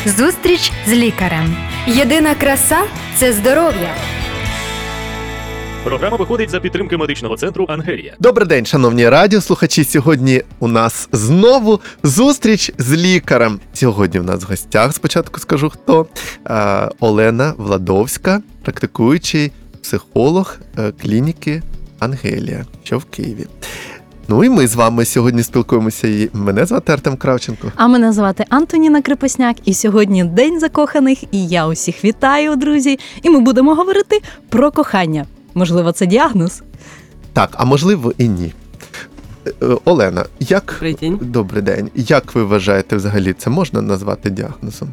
Зустріч з лікарем. Єдина краса – це здоров'я. Програма виходить за підтримки медичного центру «Ангелія». Добрий день, шановні радіослухачі. Сьогодні у нас знову зустріч з лікарем. Сьогодні в нас в гостях, спочатку скажу хто, Олена Владовська, практикуючий психолог клініки «Ангелія», що в Києві. Ну і ми з вами сьогодні спілкуємося. І мене звати Артем Кравченко. А мене звати Антоніна Крепесняк. І сьогодні День закоханих. І я усіх вітаю, друзі. І ми будемо говорити про кохання. Можливо, це діагноз? Так, а можливо і ні. Олена, як... Добрий день. Добрий день. Як ви вважаєте, взагалі, це можна назвати діагнозом?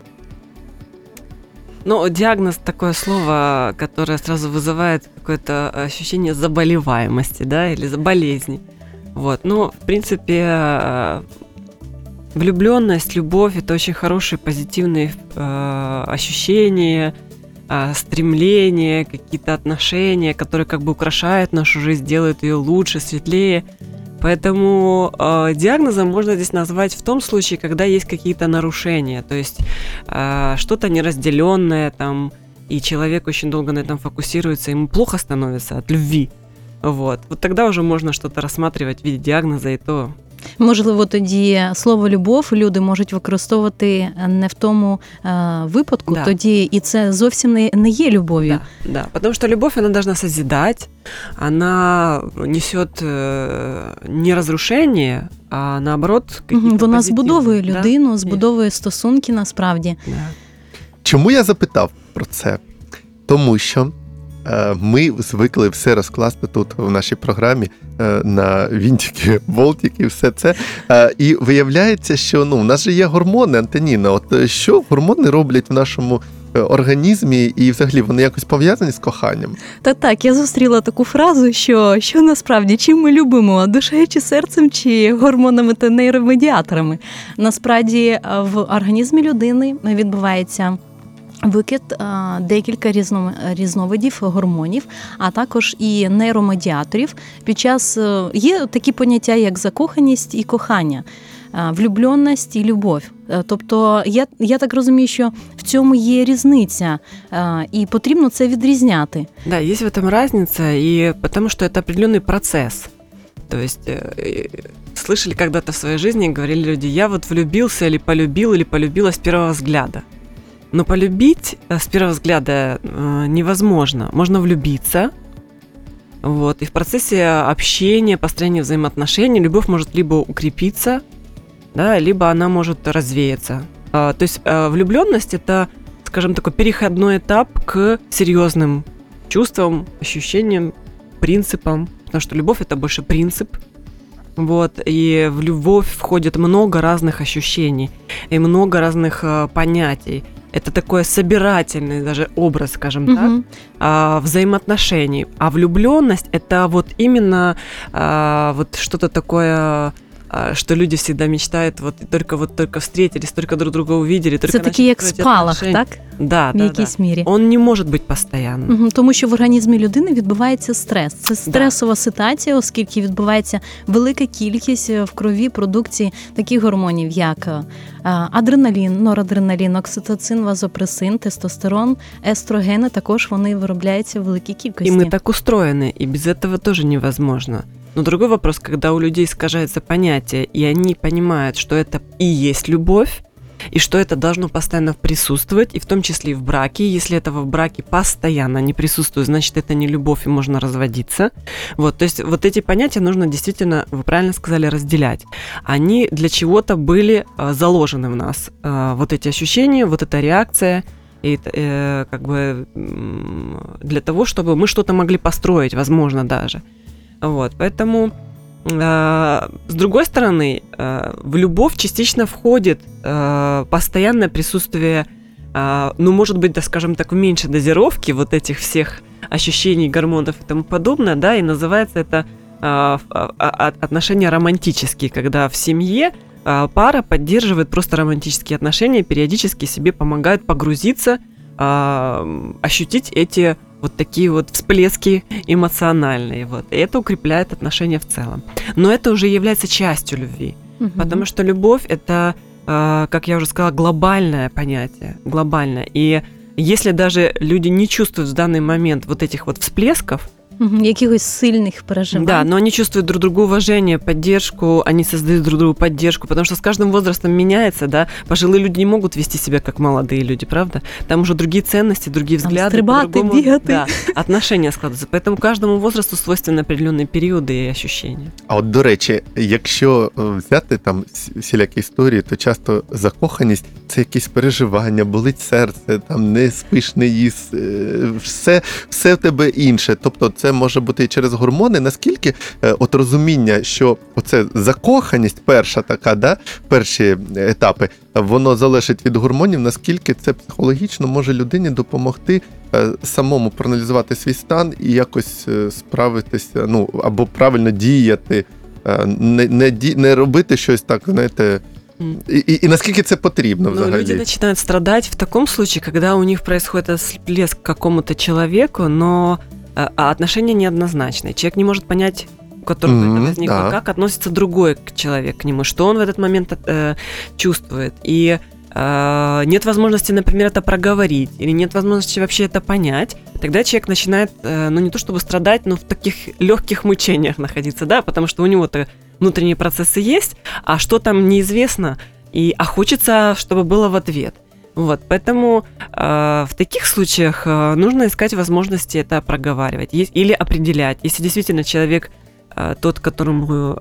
Ну, диагноз – такое слово, которое сразу вызывает какое-то ощущение заболеваемости, да, или болезни. Вот. Ну, в принципе, влюбленность, любовь – это очень хорошие, позитивные ощущения, стремления, какие-то отношения, которые как бы украшают нашу жизнь, делают ее лучше, светлее. Поэтому диагнозом можно здесь назвать в том случае, когда есть какие-то нарушения, то есть что-то неразделенное там, и человек очень долго на этом фокусируется, ему плохо становится от любви. Вот тогда уже можна щось розглядати в виді діагнозу і то. Можливо, тоді слово «любов» люди можуть використовувати не в тому випадку, да. Тоді і це зовсім не є любов'ю. Да, да, тому що любов, вона должна созидать, вона несет не розрушення, а наоборот, вона збудовує людину, да? Збудовує стосунки насправді. Да. Чому я запитав про це? Тому що ми звикли все розкласти тут в нашій програмі на вінтики, болтики, все це. І виявляється, що у нас же є гормони, Антоніна. От що гормони роблять в нашому організмі і взагалі вони якось пов'язані з коханням? Так, я зустріла таку фразу, що насправді, чим ми любимо, душею чи серцем, чи гормонами та нейромедіаторами. Насправді в організмі людини відбувається викид декілька різновидів гормонів, а також і нейромедіаторів. Є такі поняття, як закоханість і кохання, влюбленість і любов. Тобто, я так розумію, що в цьому є різниця, і потрібно це відрізняти. Да, есть в этом разница, и потому что это определенный процесс. То есть, слышали когда-то в своей жизни, говорили люди, я вот влюбился или полюбила с первого взгляда. Но полюбить с первого взгляда невозможно. Можно влюбиться, вот, и в процессе общения, построения взаимоотношений любовь может либо укрепиться, да, либо она может развеяться. То есть влюбленность – это, скажем, такой переходной этап к серьезным чувствам, ощущениям, принципам, потому что любовь – это больше принцип. Вот, и в любовь входит много разных ощущений и много разных понятий. Это такой собирательный даже образ, скажем так, взаимоотношений. А влюбленность – это вот именно вот что-то такое, что люди всегда мечтают, только встретились, только друг друга увидели, только це такий як спалах, так? Да, в якійсь мірі. Он не може бути постійно. Тому що в організмі людини відбувається стрес. Це стресова ситуація, оскільки відбувається велика кількість в крові продукції таких гормонів, як адреналін, норадреналін, окситоцин, вазопресин, тестостерон, естрогени, також вони виробляються в великій кількості. І ми так устроєні, і без этого теж невозможно. Но другой вопрос, когда у людей искажается понятие, и они понимают, что это и есть любовь, и что это должно постоянно присутствовать, и в том числе и в браке. Если этого в браке постоянно не присутствует, значит, это не любовь, и можно разводиться. Вот, то есть вот эти понятия нужно действительно, вы правильно сказали, разделять. Они для чего-то были заложены в нас. Вот эти ощущения, вот эта реакция, и как бы для того, чтобы мы что-то могли построить, возможно, даже. Вот, поэтому, с другой стороны, в любовь частично входит постоянное присутствие, может быть, да, скажем так, в меньшей дозировке вот этих всех ощущений, гормонов и тому подобное, да, и называется это отношения романтические, когда в семье пара поддерживает просто романтические отношения, периодически себе помогает погрузиться, ощутить эти вот такие вот всплески эмоциональные. Вот. И это укрепляет отношения в целом. Но это уже является частью любви. Потому что любовь – это как я уже сказала, глобальное понятие, глобальное. И если даже люди не чувствуют в данный момент вот этих вот всплесков, якихось сильных переживань. да, но они чувствуют друг другу уважение, поддержку, они создают друг другу поддержку, потому что с каждым возрастом меняется, да, пожилые люди не могут вести себя как молодые люди, правда? Там уже другие ценности, другие взгляды, стрибати, по-другому, бігати. да, отношения складываются. Поэтому каждому возрасту свойственны определенные периоды и ощущения. А от, до речі, якщо взяти там всілякі історії, то часто закоханість – це якісь переживання, болить серце, там не спиш, не їс, все в тебе інше. Тобто це може бути і через гормони. Наскільки от розуміння, що оце закоханість перша така, да, перші етапи, воно залежить від гормонів, наскільки це психологічно може людині допомогти самому проаналізувати свій стан і якось справитися, ну, або правильно діяти, не робити щось так, знаєте, и наскільки це потрібно взагалі? Люди начинают страдать в таком случае, когда у них происходит всплеск к какому-то человеку, но отношения неоднозначные. Человек не может понять, у которого это возникло, да. как относится другой человек к нему, что он в этот момент чувствует. И нет возможности, например, это проговорить, или нет возможности вообще это понять, тогда человек начинает, ну не то чтобы страдать, но в таких легких мучениях находиться, да, потому что у него-то внутренние процессы есть, а что там неизвестно, а хочется, чтобы было в ответ. Вот, поэтому в таких случаях нужно искать возможности это проговаривать или определять. Если действительно человек, тот, которому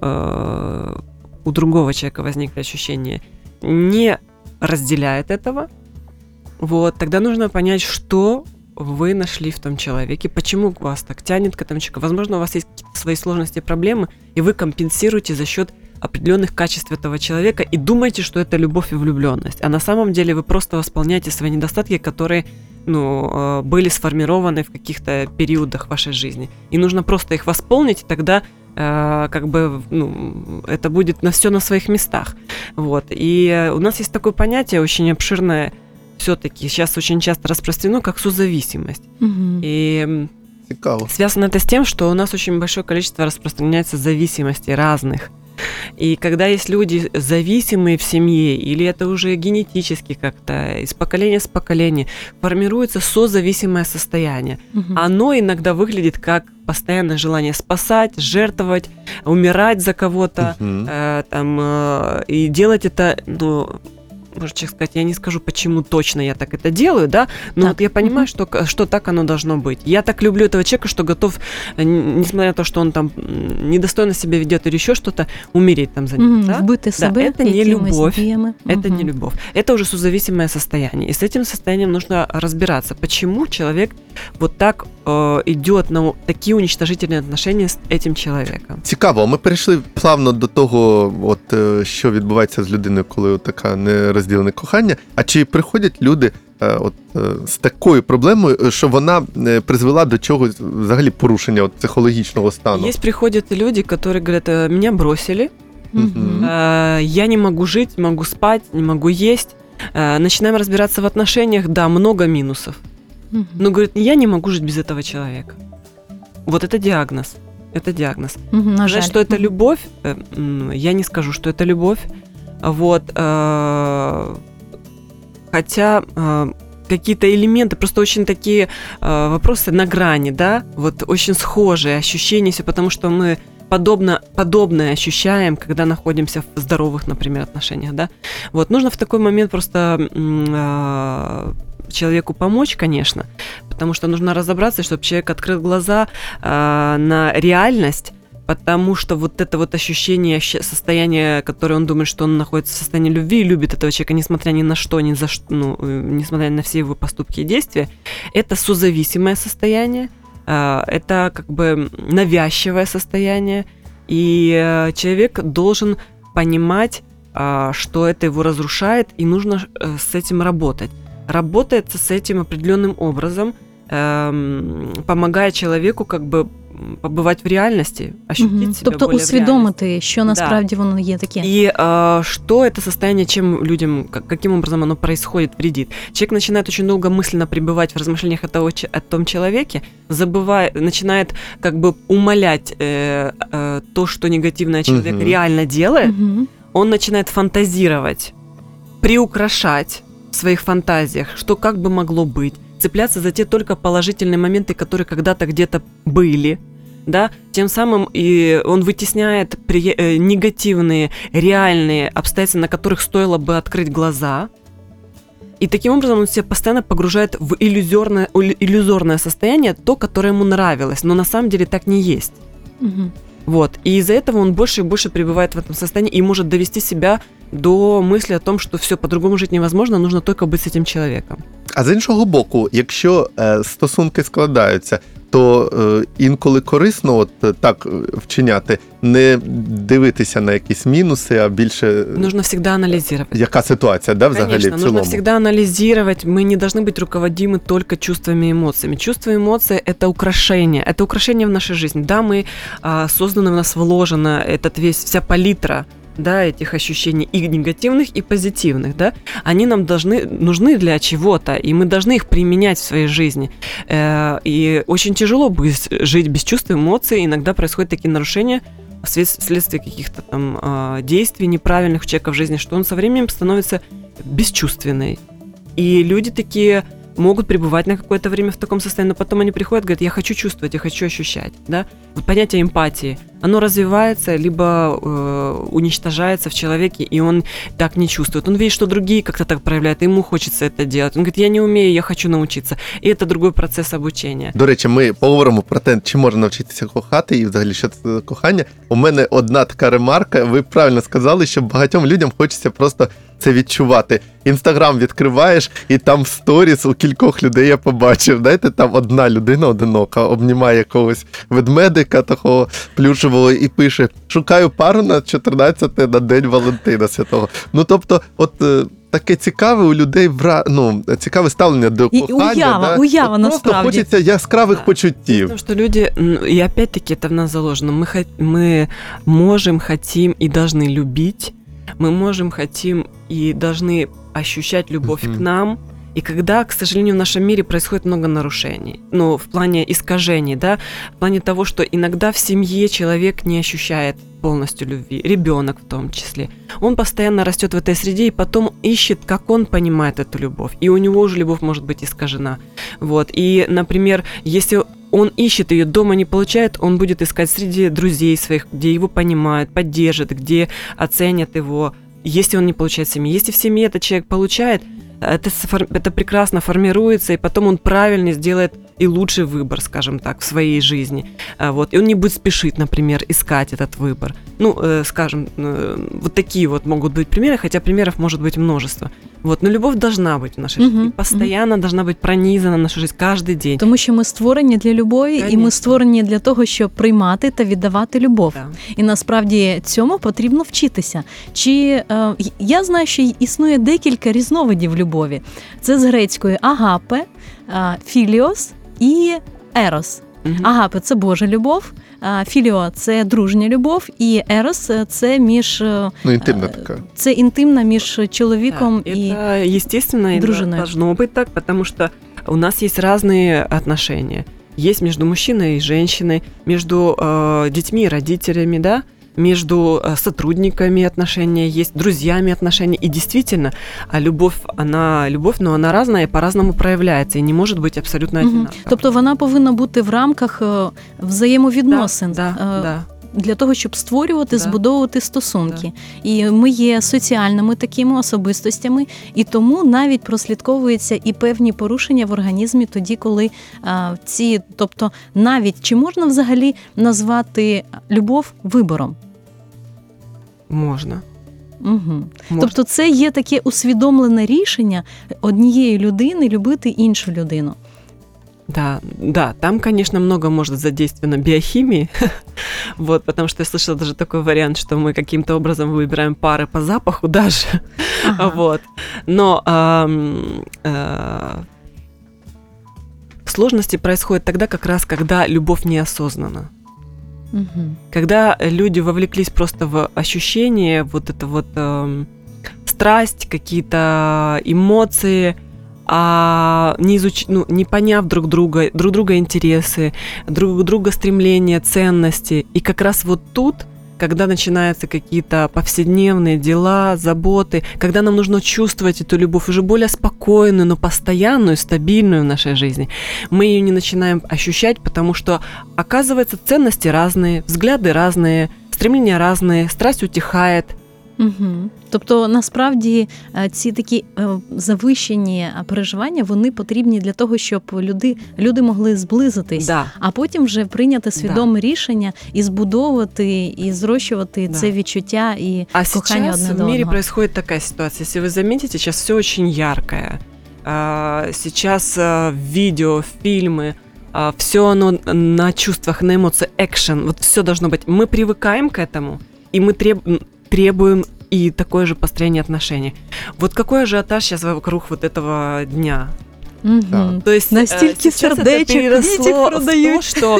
у другого человека возникли ощущения, не разделяет этого, вот, тогда нужно понять, что вы нашли в том человеке, почему вас так тянет к этому человеку. Возможно, у вас есть какие-то свои сложности, проблемы, и вы компенсируете за счет определенных качеств этого человека и думаете, что это любовь и влюбленность. А на самом деле вы просто восполняете свои недостатки, которые, ну, были сформированы в каких-то периодах вашей жизни. И нужно просто их восполнить, и тогда как бы, ну, это будет все на своих местах. Вот. И у нас есть такое понятие очень обширное, все-таки сейчас очень часто распространено, как созависимость. И Цікаво. связано это с тем, что у нас очень большое количество распространяется зависимостей разных. И когда есть люди зависимые в семье, или это уже генетически как-то, из поколения в поколение, формируется созависимое состояние. Оно иногда выглядит как постоянное желание спасать, жертвовать, умирать за кого-то, и делать это, ну, можно сказать, я не скажу, почему точно я так это делаю, да, но так. Вот я понимаю, что так оно должно быть. Я так люблю этого человека, что готов, несмотря на то, что он там недостойно себя ведет или еще что-то, умереть там за него. Да? Вбити себе это не любовь, діями. это не любовь. Это уже созависимое состояние. И с этим состоянием нужно разбираться, почему человек вот так идет на такі уничтожительні отношения з цим чоловіком. Цікаво, ми перейшли плавно до того, от, що відбувається з людиною, коли таке нерозділене кохання. А чи приходять люди з такою проблемою, що вона призвела до чогось, взагалі, порушення психологічного стану? Есть приходят люди, которые говорят, меня бросили, я не могу жить, не могу спать, не могу есть. Начинаем разбираться в отношениях, да, много минусов. Но, говорит, я не могу жить без этого человека. Вот это диагноз. Это диагноз. На жаль. Сказать, что это любовь, я не скажу, что это любовь. Вот, хотя какие-то элементы, просто очень такие вопросы на грани, да, вот очень схожие ощущения, все потому что мы подобное ощущаем, когда находимся в здоровых, например, отношениях, да. Вот, нужно в такой момент просто человеку помочь, конечно, потому что нужно разобраться, чтобы человек открыл глаза на реальность, потому что вот это вот ощущение, состояние, которое он думает, что он находится в состоянии любви и любит этого человека, несмотря ни на что, ни за что, ну, несмотря на все его поступки и действия, это созависимое состояние, это как бы навязчивое состояние, и человек должен понимать, что это его разрушает, и нужно с этим работать. Работает с этим определенным образом, помогая человеку как бы побывать в реальности, ощутить себя тобто более усвідомити, що насправді воно є таке. И что это состояние, чем людям, каким образом оно происходит, вредит. Человек начинает очень долго мысленно пребывать в размышлениях о том человеке, начинает как бы умалять то, что негативное человек реально делает, он начинает фантазировать. приукрашать в своих фантазиях, что как бы могло быть, цепляться за те только положительные моменты, которые когда-то где-то были, да, тем самым и он вытесняет негативные, реальные обстоятельства, на которых стоило бы открыть глаза. И таким образом он себя постоянно погружает в иллюзорное состояние, то, которое ему нравилось, но на самом деле так не есть. Угу. Вот. И из-за этого он больше и больше пребывает в этом состоянии и может довести себя до мысли о том, що все, по-другому жити невозможно, нужно тільки бути з цим чоловіком. А з іншого боку, якщо стосунки складаються, то інколи корисно от так вчиняти, не дивитися на якісь мінуси, а більше... Нужно всегда анализировать. Яка ситуація, да, взагалі, Конечно, в цілому? нужно всегда анализировать. Мы не должны быть руководимы только чувствами и эмоциями. Чувства и эмоции – это украшение в нашей жизни. Да, мы созданы, в нас вложена вся палитра, да, этих ощущений, и негативных, и позитивных, да, они нам нужны для чего-то, и мы должны их применять в своей жизни. И очень тяжело жить без чувств и эмоций, иногда происходят такие нарушения вследствие каких-то там действий неправильных у человека в жизни, что он со временем становится бесчувственный. И люди такие могут пребывать на какое-то время в таком состоянии, но потом они приходят и говорят, я хочу чувствовать, я хочу ощущать. Да? Вот понятие эмпатии, оно развивается, либо уничтожается в человеке, и он так не чувствует. Он видит, что другие как-то так проявляют, и ему хочется это делать. Он говорит, я не умею, я хочу научиться. И это другой процесс обучения. До речі, ми поговоримо про те, чи можна навчитися кохати, і взагалі, що це кохання. У мене одна така ремарка, ви правильно сказали, що багатьом людям хочеться просто це відчувати. Інстаграм відкриваєш, і там в сторіс у кількох людей я побачив, знаєте, там одна людина одинока обнімає якогось ведмедика такого плюшевого і пише, шукаю пару на 14 на День Валентина Святого. Ну, тобто, от таке цікаве у людей, цікаве ставлення до кохання. Уява просто насправді. Хочеться яскравих почуттів. Потому что люди, и опять-таки это в нас заложено, мы можем, хотим и должны любить, мы можем, хотим и должны ощущать любовь к нам, и когда, к сожалению, в нашем мире происходит много нарушений, в плане искажений, да, в плане того, что иногда в семье человек не ощущает полностью любви, ребенок в том числе. Он постоянно растет в этой среде и потом ищет, как он понимает эту любовь, и у него уже любовь может быть искажена. Вот. И, например, если он ищет ее, дома не получает, он будет искать среди друзей своих, где его понимают, поддержат, где оценят его, если он не получает в семье. Если в семье этот человек получает, это прекрасно формируется, и потом он правильно сделает и лучший выбор, скажем так, в своей жизни. Вот. И он не будет спешить, например, искать этот выбор. Скажем, вот такие вот могут быть примеры, хотя примеров может быть множество. Вот. Но любовь должна быть в нашей жизни, постоянно должна быть пронизана в нашу жизнь каждый день. Тому що ми створені для любові, і ми створені для того, щоб приймати та віддавати любов. Да. І насправді цьому потрібно вчитися. Я знаю, що існує декілька різновидів любові. Це з грецької агапе, філіос і ерос. Агапе – це Божа любов, філіо – це дружня любов, і ерос – це інтимна така. Це інтимна між чоловіком да, і это естественно, дружиной. Должно быть так, потому что у нас есть разные отношения. Есть между мужчиной и женщиной, между детьми и родителями, да, между сотрудниками отношения, есть друзьями отношения. И действительно, любовь, но она разная и по-разному проявляется, и не может быть абсолютно одинакова. Тобто вона повинна бути в рамках взаємовідносин. Да. Для того, щоб створювати, збудовувати стосунки. І ми є соціальними такими особистостями, і тому навіть прослідковуються і певні порушення в організмі тоді, коли тобто навіть, чи можна взагалі назвати любов вибором? Можна. Угу. Тобто це є таке усвідомлене рішення однієї людини любити іншу людину. Да, там, конечно, много может задействовано биохимии, вот, потому что я слышала даже такой вариант, что мы каким-то образом выбираем пары по запаху даже, вот, но сложности происходят тогда как раз, когда любовь неосознанна. Когда люди вовлеклись просто в ощущение, вот это вот страсть, какие-то эмоции, не поняв друг друга интересы, друг друга стремления, ценности. И как раз вот тут когда начинаются какие-то повседневные дела, заботы, когда нам нужно чувствовать эту любовь уже более спокойную, но постоянную, стабильную в нашей жизни, мы ее не начинаем ощущать, потому что, оказывается, ценности разные, взгляды разные, стремления разные, страсть утихает. Угу. Тобто, насправді, ці такі завищені переживання, вони потрібні для того, щоб люди могли зблизитись, Да. а потім вже прийняти свідоме рішення і збудовувати, і зрощувати це відчуття і кохання одне сейчас до в мире одного. происходит такая ситуация. Если вы заметите, сейчас все очень яркое. Сейчас видео, фильмы, все оно на чувствах, на эмоциях, экшен. Вот все должно быть. Мы привыкаем к этому, и мы требуем и такое же построение отношений. Вот какой ажиотаж сейчас вокруг вот этого дня. Угу. То есть Настільки сейчас это сердечок, переросло квітів в то, продають. что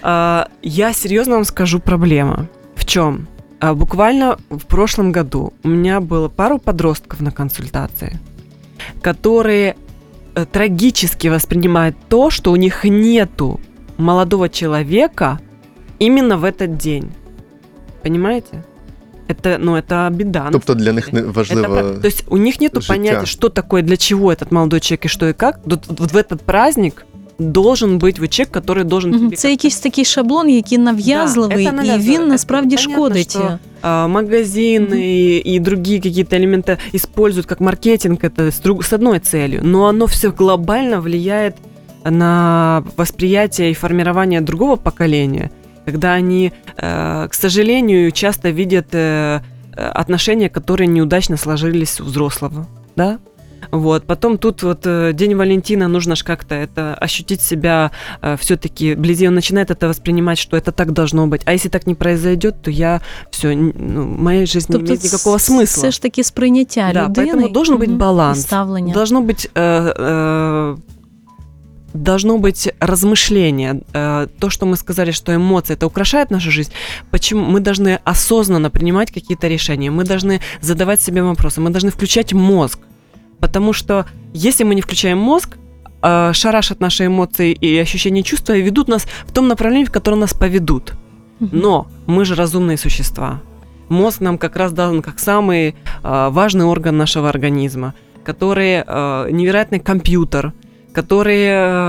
я серьезно вам скажу проблема. В чем? Буквально в прошлом году у меня было пару подростков на консультации, которые трагически воспринимают то, что у них нету молодого человека именно в этот день. Понимаете? Это беда. Тобто для них не важливо. То есть у них нету життя. понятия, что такое, для чего этот молодой человек и что и как. Вот в этот праздник должен быть вот человек, который должен тебе... Це якийсь такий шаблон, який нав'язливий, Да, це і нав'язливо. він насправді Понятно, шкодить. що магазины и другие какие-то элементы используют как маркетинг это с одной целью, но оно все глобально влияет на восприятие и формирование другого поколения, когда они, к сожалению, часто видят отношения, которые неудачно сложились у взрослого, да? Вот. Потом тут вот День Валентина, нужно же как-то это ощутить себя все-таки вблизи. Он начинает это воспринимать, что это так должно быть. А если так не произойдет, то моя жизнь не имеет никакого смысла. Все ж таки сприйняття Да, людини. поэтому должен быть баланс. І ставлення. Должно быть размышление. То, что мы сказали, что эмоции это украшает нашу жизнь. Почему мы должны осознанно принимать какие-то решения? Мы должны задавать себе вопросы. Мы должны включать мозг. Потому что если мы не включаем мозг, шарашат наши эмоции и ощущения чувства и ведут нас в том направлении, в котором нас поведут. Но мы же разумные существа. Мозг нам как раз дан как самый важный орган нашего организма, который невероятный компьютер, который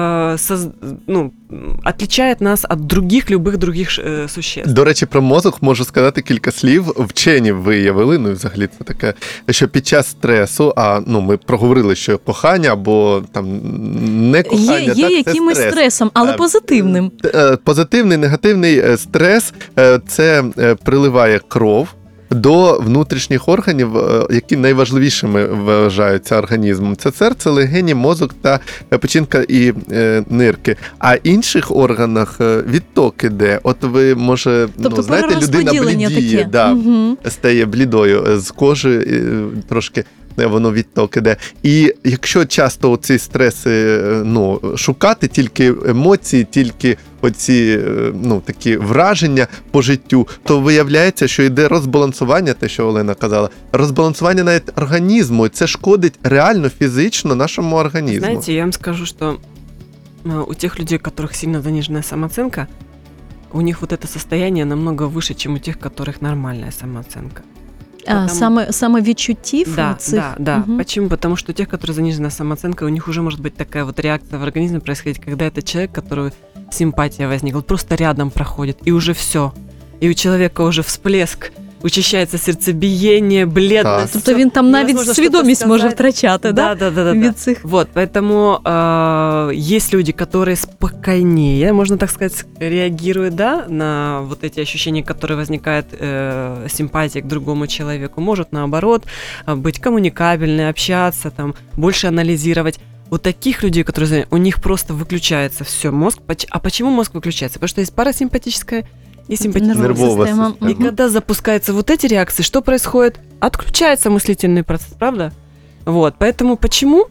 отличает нас от других существ. До речі, про мозок можу сказати кілька слів. Вчені виявили, і взагалі це таке, що під час стресу, ми проговорили, що кохання або там не кохання, є це якимось стрес. стресом, але позитивним. Позитивний, негативний стрес – це приливає кров до внутрішніх органів, які найважливішими вважаються організмом. Це серце, легені, мозок та печінка і нирки. А інших органах відток іде. От ви, може, знаєте, людина блідіє, стає блідою, з кожи трошки воно відток іде. І якщо часто ці стреси шукати, тільки емоції, тільки оці такі враження по життю, то виявляється, що йде розбалансування, те, що Олена казала, розбалансування навіть організму, і це шкодить реально фізично нашому організму. Знаете, я вам скажу, что у тех людей, у которых сильно заниженная самооценка, у них вот это состояние намного выше, чем у тех, у которых нормальная самооценка. Саме відчуттів цих? Да. Почему? Потому что у тех, у которых заниженная самооценка, у них уже может быть такая вот реакция в организме происходить, когда это человек, которого симпатия возникла, просто рядом проходит, и уже все. И у человека уже всплеск, учащається серцебієння, бледність. Тобто він там навіть свідомість може втрачати, да? Від цих. Вот, поэтому есть люди, которые спокойнее, можно так сказать, реагируют, на вот эти ощущения, которые возникают симпатия к другому человеку. Может, наоборот, быть коммуникабельной, общаться, там, больше анализировать. У таких людей, которые у них просто выключается все, мозг. А почему мозг выключается? Потому что есть парасимпатическая и симпатическая нервовая система. И когда запускаются вот эти реакции, что происходит? Отключается мыслительный процесс, правда? Вот, поэтому почему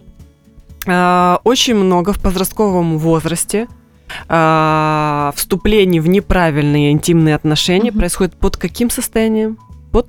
очень много в подростковом возрасте вступлений в неправильные интимные отношения происходит под каким состоянием? Под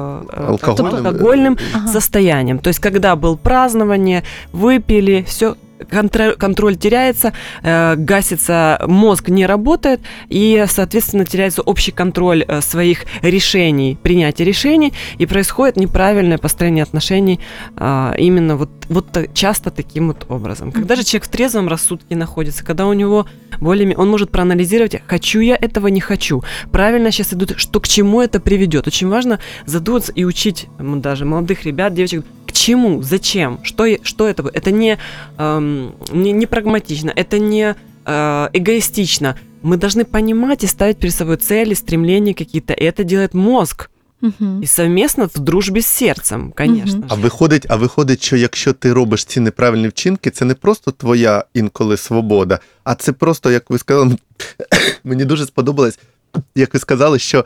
алкогольным состоянием. То есть, когда было празднование, выпили, все, контроль теряется, гасится, мозг не работает, и, соответственно, теряется общий контроль своих решений, принятия решений, и происходит неправильное построение отношений именно вот часто таким вот образом. Когда же человек в трезвом рассудке находится, когда у него более... Он может проанализировать, хочу я этого, не хочу. Правильно сейчас идут, что к чему это приведет. Очень важно задуматься и учить даже молодых ребят, девочек, к чему, зачем, что это. Это не прагматично, это не эгоистично. Мы должны понимать и ставить перед собой цели, стремления какие-то. И это делает мозг. І совмісно в дружбі з серцем, звісно. А виходить, що якщо ти робиш ці неправильні вчинки, це не просто твоя інколи свобода, а це просто, як ви сказали, мені дуже сподобалось, як ви сказали, що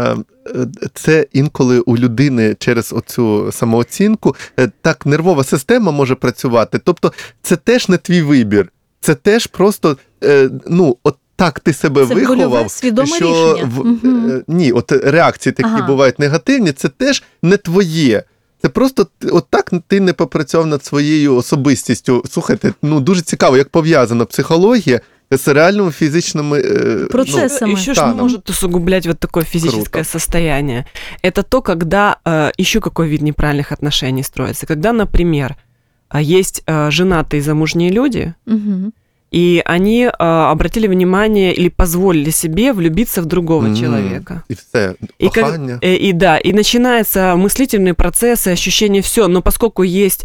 це інколи у людини через оцю самооцінку так нервова система може працювати. Тобто це теж не твій вибір, це теж просто, от так ти себе це виховав, свідоме що рішення. Ні, от реакції такі бувають негативні, це теж не твоє. Це просто от так ти не попрацював над своєю особистістю. Слухайте, дуже цікаво, як пов'язана психологія с реальным физичным процессом. Еще что может усугублять вот такое физическое состояние? Это то, когда еще какой вид неправильных отношений строится. Когда, например, есть женатые замужние люди, и они обратили внимание или позволили себе влюбиться в другого человека. И все, кохання. И начинаются мыслительные процессы, ощущения, все. Но поскольку есть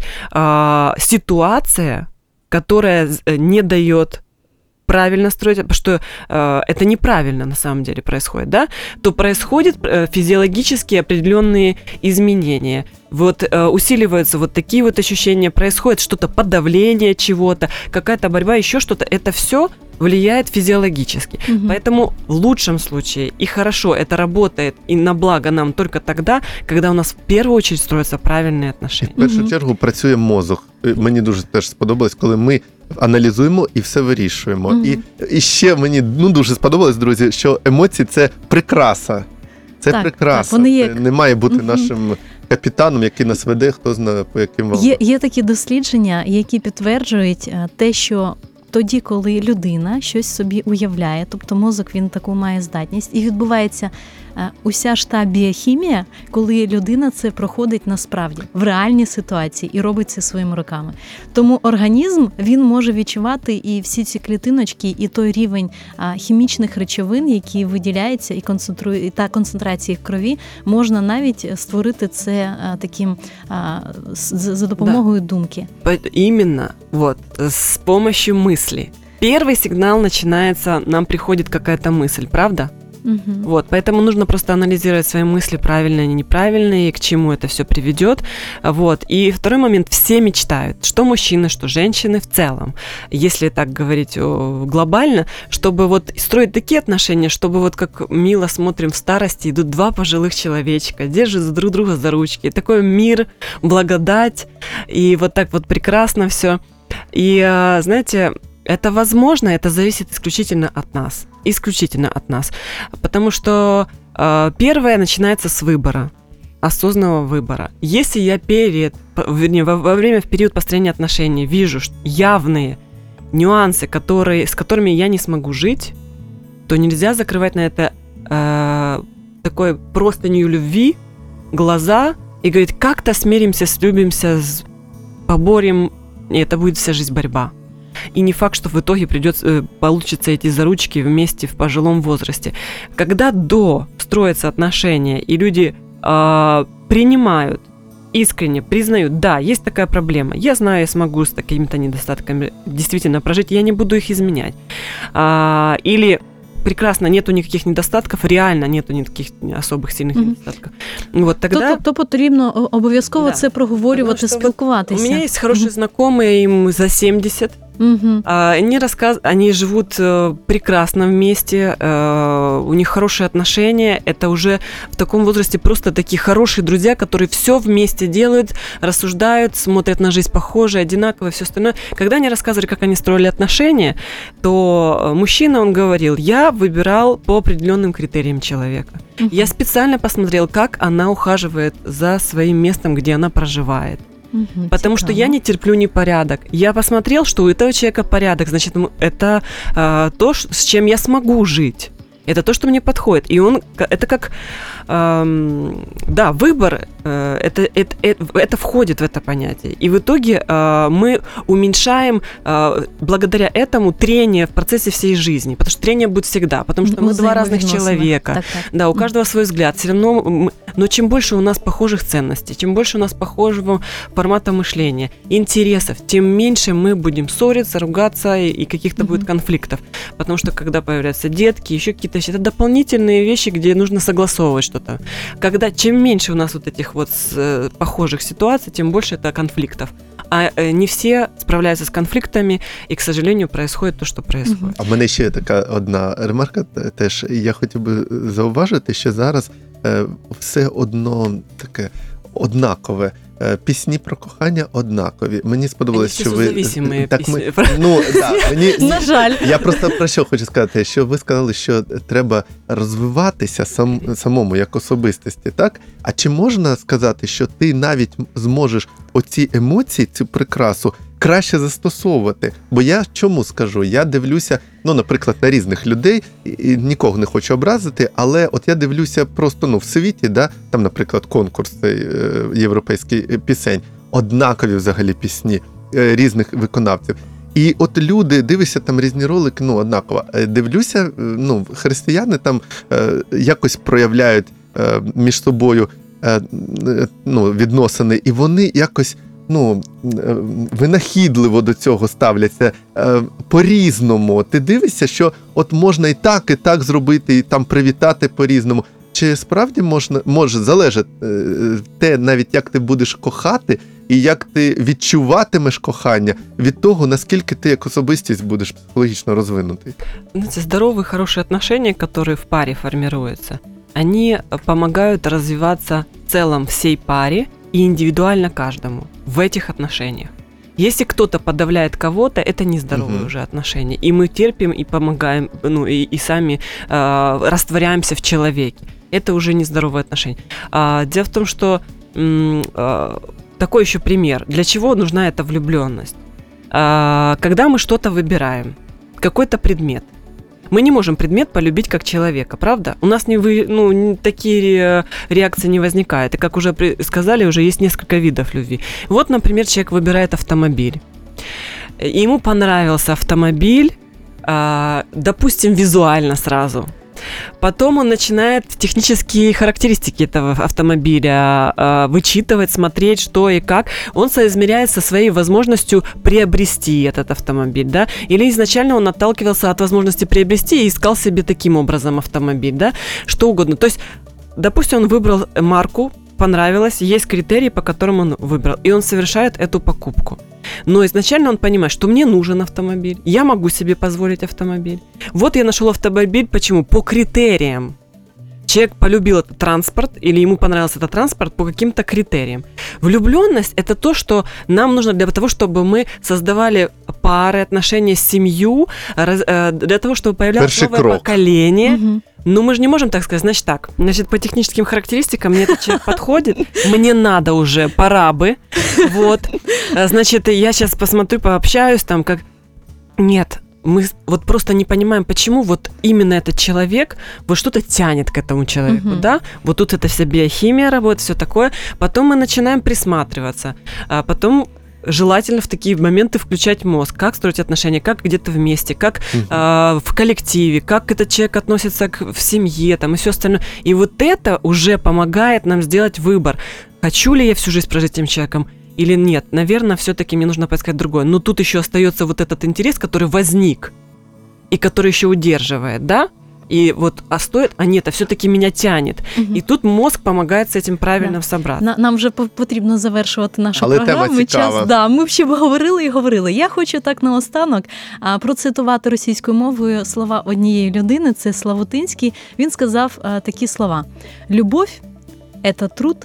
ситуация, которая не дает правильно строить, потому что это неправильно на самом деле происходит, да, то происходят физиологические определенные изменения. Вот усиливаются вот такие вот ощущения, происходит что-то, подавление чего-то, какая-то борьба, еще что-то. Это все влияет физиологически. Поэтому в лучшем случае и хорошо это работает и на благо нам только тогда, когда у нас в первую очередь строятся правильные отношения. В першу чергу працює мозок. Мені дуже теж сподобалось, коли ми аналізуємо і все вирішуємо. І ще мені дуже сподобалось, друзі, що емоції – це прикраса. Це прикраса. Так, вони це не має бути нашим капітаном, який нас веде, хто знає по яким валам. Є такі дослідження, які підтверджують те, що тоді, коли людина щось собі уявляє, тобто мозок, він таку має здатність, і відбувається уся ж та біохімія, коли людина це проходить насправді, в реальній ситуації і робить це своїми руками. Тому організм, він може відчувати і всі ці клітиночки, і той рівень хімічних речовин, які виділяються, і та концентрація в крові, можна навіть створити це таким за допомогою думки. Именно, вот, с помощью мысли. Первый сигнал начинается, нам приходит какая-то мысль, правда? Вот, поэтому нужно просто анализировать свои мысли, правильные они, неправильные, и к чему это все приведет. Вот. И второй момент, все мечтают, что мужчины, что женщины в целом, если так говорить глобально, чтобы вот строить такие отношения, чтобы вот как мило смотрим в старости, идут два пожилых человечка, держат друг друга за ручки, такой мир, благодать, и вот так вот прекрасно все. И, знаете, это возможно, это зависит исключительно от нас. Исключительно от нас. Потому что первое начинается с выбора, осознанного выбора. Если я в период построения отношений вижу явные нюансы, с которыми я не смогу жить, то нельзя закрывать на это такой простынью любви глаза и говорить, как-то смиримся, слюбимся, поборем, и это будет вся жизнь борьба. И не факт, что в итоге получится эти заручки вместе в пожилом возрасте. Когда строятся отношения, и люди принимают, искренне признают, да, есть такая проблема, я знаю, я смогу с такими-то недостатками действительно прожить, я не буду их изменять. Или прекрасно, нету никаких недостатков, реально нету никаких особих сильних недостатків. Вот, тогда... То потрібно обов'язково це проговорювати, спілкуватися. У меня есть хорошие знакомые, им за 70. Они живут прекрасно вместе, у них хорошие отношения, это уже в таком возрасте просто такие хорошие друзья, которые все вместе делают, рассуждают, смотрят на жизнь похоже, одинаково, все остальное. Когда они рассказывали, как они строили отношения, то мужчина, он говорил, я выбирал по определенным критериям человека. Я специально посмотрел, как она ухаживает за своим местом, где она проживает. Потому что я не терплю непорядок. Я посмотрел, что у этого человека порядок, значит, это то, с чем я смогу жить. Это то, что мне подходит. И это как, выбор, это входит в это понятие. И в итоге мы уменьшаем благодаря этому трение в процессе всей жизни. Потому что трение будет всегда. Потому что мы два разных человека. Так. Да, у каждого свой взгляд. Все равно, но чем больше у нас похожих ценностей, чем больше у нас похожего формата мышления, интересов, тем меньше мы будем ссориться, ругаться и каких-то будет конфликтов. Потому что когда появляются детки, еще какие-то это дополнительные вещи, где нужно согласовывать что-то. Чем меньше у нас вот этих вот похожих ситуаций, тем больше это конфликтов. А не все справляються з конфліктами, і, к сожалению, происходит то, що происходит. А в мене ще така одна ремарка теж. Я хотів би зауважити, що зараз все одно таке однакове. Пісні про кохання однакові. Мені сподобалось, що ви... пісні. На жаль. Я просто про що хочу сказати, що ви сказали, що треба розвиватися самому як особистості, так? А чи можна сказати, що ти навіть зможеш оці емоції, цю прикрасу краще застосовувати? Бо я чому скажу? Я дивлюся, наприклад, на різних людей, і нікого не хочу образити, але от я дивлюся просто, в світі, да, там, наприклад, конкурс європейських пісень, однакові взагалі пісні різних виконавців. І от люди, дивишся там різні ролики, однаково. Дивлюся, християни там якось проявляють між собою відносини, і вони якось винахідливо до цього ставляться по-різному. Ти дивишся, що от можна і так зробити, і там привітати по-різному. Чи справді може залежати те, навіть як ти будеш кохати, і як ти відчуватимеш кохання від того, наскільки ти як особистість будеш психологічно розвинутий? Знаете, здоровые, хорошие отношения, которые в паре формируются, они помогают развиваться в целом всей паре и индивидуально каждому в этих отношениях. Если кто-то подавляет кого-то, это нездоровые уже отношения. И мы терпим, и помогаем, и сами растворяемся в человеке. Это уже нездоровые отношения. Дело в том, что такой еще пример. Для чего нужна эта влюбленность? Когда мы что-то выбираем, какой-то предмет, мы не можем предмет полюбить как человека, правда? У нас такие реакции не возникают. И, как уже сказали, уже есть несколько видов любви. Вот, например, человек выбирает автомобиль. Ему понравился автомобиль, допустим, визуально сразу. Потом он начинает технические характеристики этого автомобиля вычитывать, смотреть, что и как. Он соизмеряет со своей возможностью приобрести этот автомобиль, да? Или изначально он отталкивался от возможности приобрести и искал себе таким образом автомобиль, да? Что угодно. То есть, допустим, он выбрал марку, понравилось, есть критерии, по которым он выбрал, и он совершает эту покупку. Но изначально он понимает, что мне нужен автомобиль, я могу себе позволить автомобиль. Вот я нашел автомобиль, почему? По критериям. Человек полюбил этот транспорт, или ему понравился этот транспорт по каким-то критериям. Влюбленность – это то, что нам нужно для того, чтобы мы создавали пары, отношения, семью, для того, чтобы появлялось новое поколение. Но мы же не можем так сказать, значит, по техническим характеристикам мне этот человек подходит, мне надо уже, пора бы, вот, значит, я сейчас посмотрю, пообщаюсь, там, как... Нет, мы вот просто не понимаем, почему вот именно этот человек, вот что-то тянет к этому человеку, да, вот тут эта вся биохимия работает, все такое, потом мы начинаем присматриваться, а потом... Желательно в такие моменты включать мозг, как строить отношения, как где-то вместе, как в коллективе, как этот человек относится в семье там, и все остальное. И вот это уже помогает нам сделать выбор. Хочу ли я всю жизнь прожить этим человеком или нет? Наверное, все-таки мне нужно поискать другое. Но тут еще остается вот этот интерес, который возник и который еще удерживает, да? И вот, нет, а все-таки меня тянет. І тут мозк допомагає з цим правильно собрати. Нам вже потрібно завершувати нашу програму. Але тема цікава. Ми ще говорили. Я хочу так наостанок процитувати російською мовою слова однієї людини, це Славутинський. Він сказав такі слова. «Любовь – это труд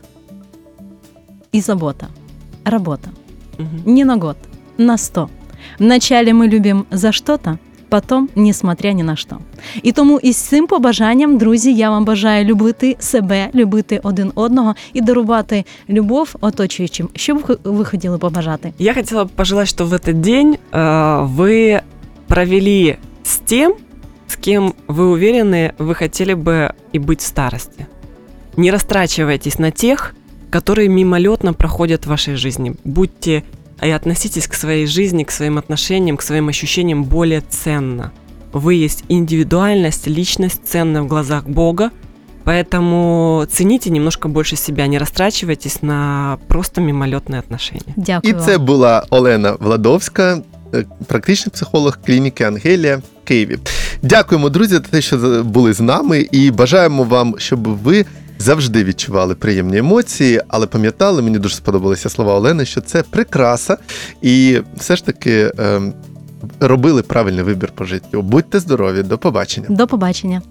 и забота, работа. Не на год, на 100. Вначале мы любим за что-то, потом, несмотря ні на що. І тому із цим побажанням, друзі, я вам бажаю любити себе, любити один одного і дарувати любов оточуючим. Що б ви хотіли побажати? Я хотела бы пожелать, что в этот день вы провели с тем, с кем вы уверены, вы хотели бы и быть в старости. Не растрачивайтесь на тех, которые мимолетно проходят в вашей жизни. Будьте и относитесь к своей жизни, к своим отношениям, к своим ощущениям более ценно. Вы есть индивидуальность, личность, ценная в глазах Бога, поэтому цените немножко больше себя, не растрачивайтесь на просто мимолетные отношения. І Дякую це вам. була Олена Владовська, практичний психолог клініки Ангелія в Києві. Дякуємо, друзі, за те, що були з нами, і бажаємо вам, щоб ви завжди відчували приємні емоції, але пам'ятали, мені дуже сподобалися слова Олени, що це прикраса, і все ж таки робили правильний вибір по життю. Будьте здорові, до побачення. До побачення.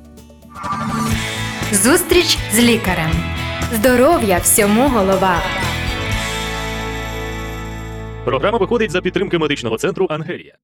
Зустріч з лікарем. Здоров'я всьому голова. Програма виходить за підтримки медичного центру Ангелія.